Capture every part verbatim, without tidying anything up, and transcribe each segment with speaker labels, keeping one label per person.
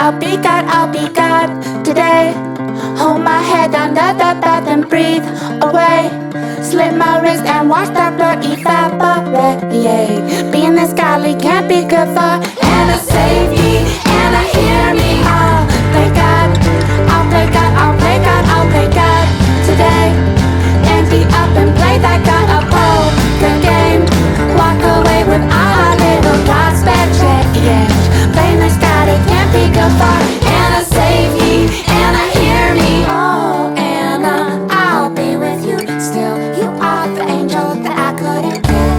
Speaker 1: I'll be God, I'll be God today. Hold my head under the bed and breathe away. Slit my wrist and watch that blood evaporate. Being this godly can't be good for Anna, save me, Anna, hear me. I'll play God, I'll play God, I'll play God, I'll play God today. Ante up and play that God a poker game. Walk away with our little God spare change. Playing this God, it can't be good for Anna, save me, Anna, hear me. Oh, Anna, I'll be with you still. You are the angel that I couldn't get.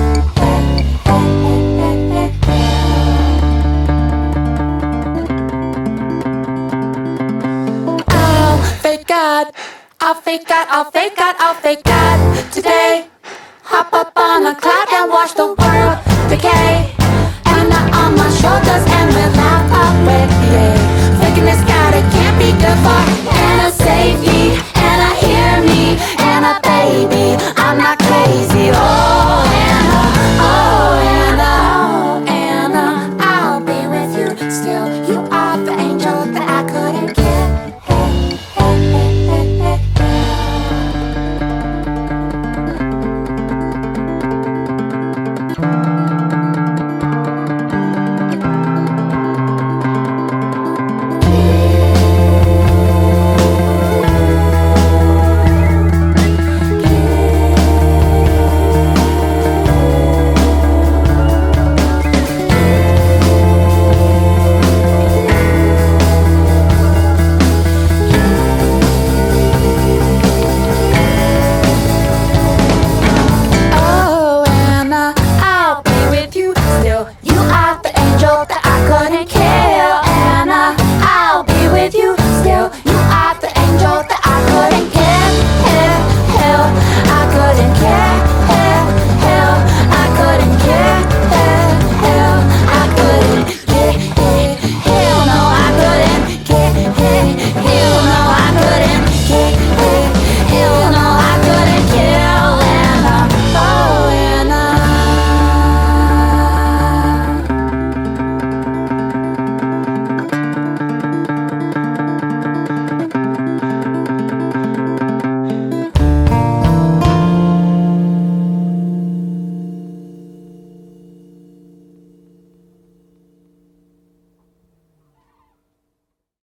Speaker 1: I'll fake God, I'll fake God, I'll fake God, I'll fake God today. Hop up on a cloud and watch the world decay.